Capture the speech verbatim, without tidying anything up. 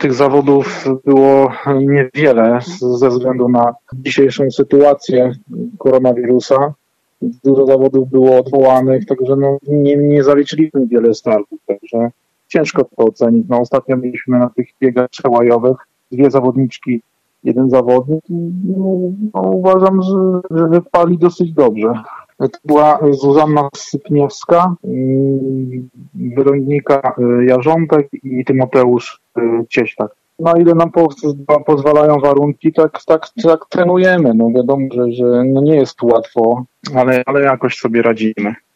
tych zawodów było niewiele ze względu na dzisiejszą sytuację koronawirusa. Dużo zawodów było odwołanych, także no, nie, nie zaliczyliśmy wiele startów, także ciężko to ocenić. No, ostatnio mieliśmy na tych biegach przełajowych dwie zawodniczki, jeden zawodnik i no, no, uważam, że, że wypali dosyć dobrze. To była Zuzanna Sypniewska, Weronika Jarząbek i Tymoteusz Cieślak. Na ile nam pozwalają warunki, tak, tak, tak trenujemy. No wiadomo, że, że no nie jest łatwo, ale, ale jakoś sobie radzimy.